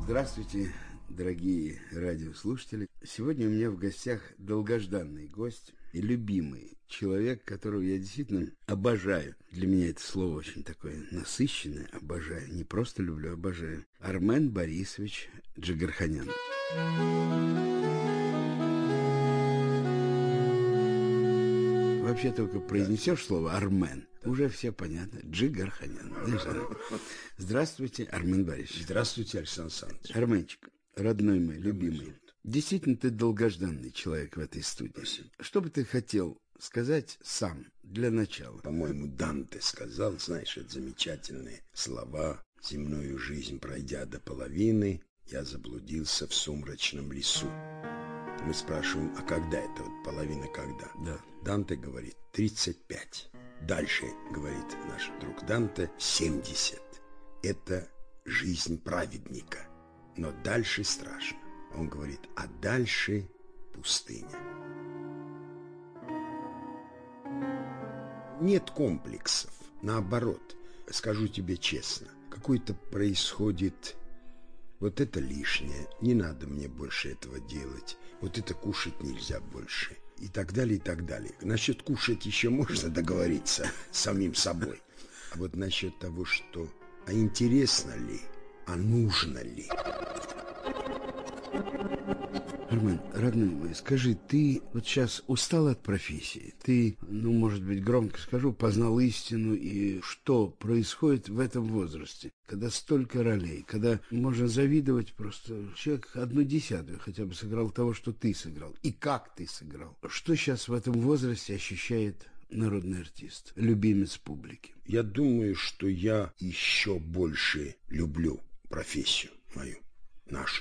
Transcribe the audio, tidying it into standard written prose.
Здравствуйте, дорогие радиослушатели. Сегодня у меня в гостях долгожданный гость и любимый человек, которого я действительно обожаю. Для меня это слово очень такое насыщенное. Обожаю. Не просто люблю, обожаю. Армен Борисович Джигарханян. Вообще только произнесешь слово «Армен», уже все понятно. Джигарханян. Здравствуйте, Армен Борисович. Здравствуйте, Александр Александрович. Арменчик, родной мой, любимый. Действительно, ты долгожданный человек в этой студии. Спасибо. Что бы ты хотел сказать сам для начала? По-моему, Данте сказал, знаешь, это замечательные слова. Земную жизнь пройдя до половины, я заблудился в сумрачном лесу. Мы спрашиваем, а когда это? Вот половина когда? Да. Данте говорит 35. Дальше, говорит наш друг Данте, 70. Это жизнь праведника. Но дальше страшно. Он говорит, а дальше пустыня. Нет комплексов. Наоборот, скажу тебе честно, какой-то происходит... Вот это лишнее, не надо мне больше этого делать. Вот это кушать нельзя больше. И так далее, и так далее. Насчет кушать еще можно договориться с самим собой. А вот насчет того, что... А интересно ли? А нужно ли? Армен, родной мой, скажи, ты вот сейчас устал от профессии? Ты, может быть, громко скажу, познал истину, и что происходит в этом возрасте, когда столько ролей, когда можно завидовать просто. Человек 1/10 хотя бы сыграл того, что ты сыграл, и как ты сыграл. Что сейчас в этом возрасте ощущает народный артист, любимец публики? Я думаю, что я еще больше люблю профессию мою, нашу.